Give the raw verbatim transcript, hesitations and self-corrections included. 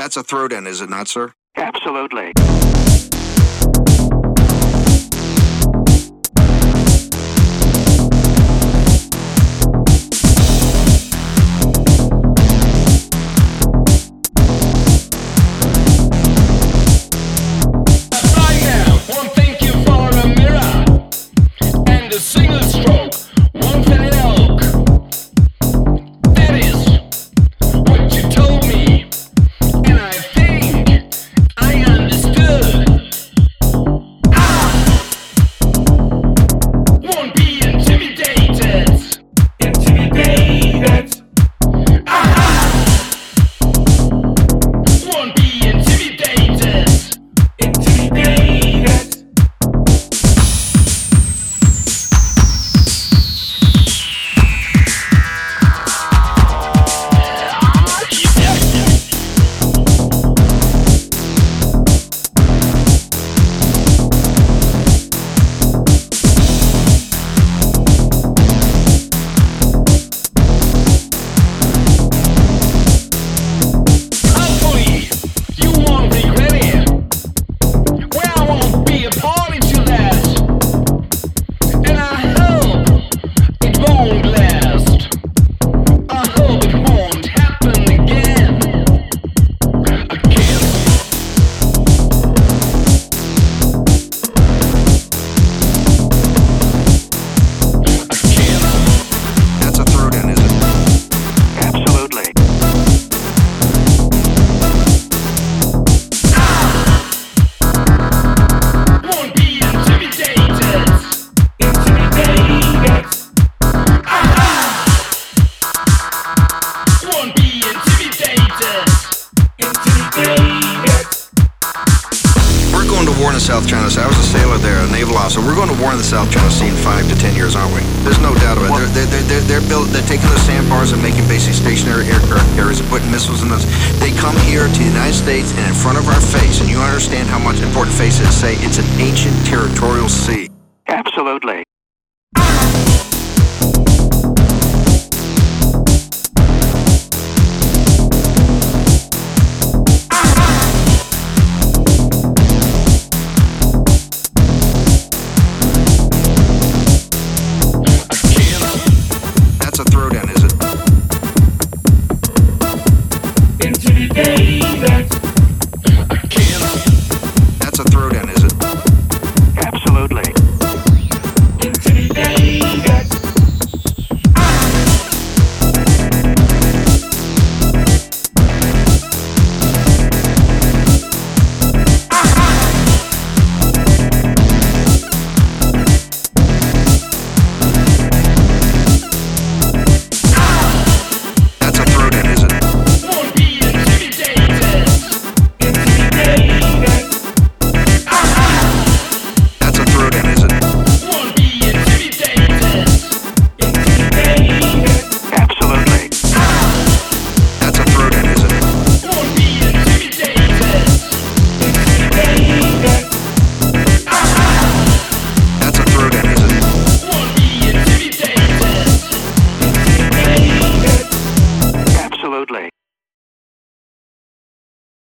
That's a throw-in, is it not, sir? Absolutely. Single stroke, one for the elk. That is what you told me, and I think I understood. I won't be intimidated. Intimidated. I won't be intimidated. Intimidated. War in the South China Sea. I was a sailor there, a naval officer. We're going to war in the South China Sea in five to ten years, aren't we? There's no doubt about it. They're, they're, they're, they're, built, they're taking the sandbars and making basic stationary aircraft carriers and putting missiles in those. They come here to the United States and in front of our face, and you understand how much important face is. Say it's an ancient territorial sea. Absolutely.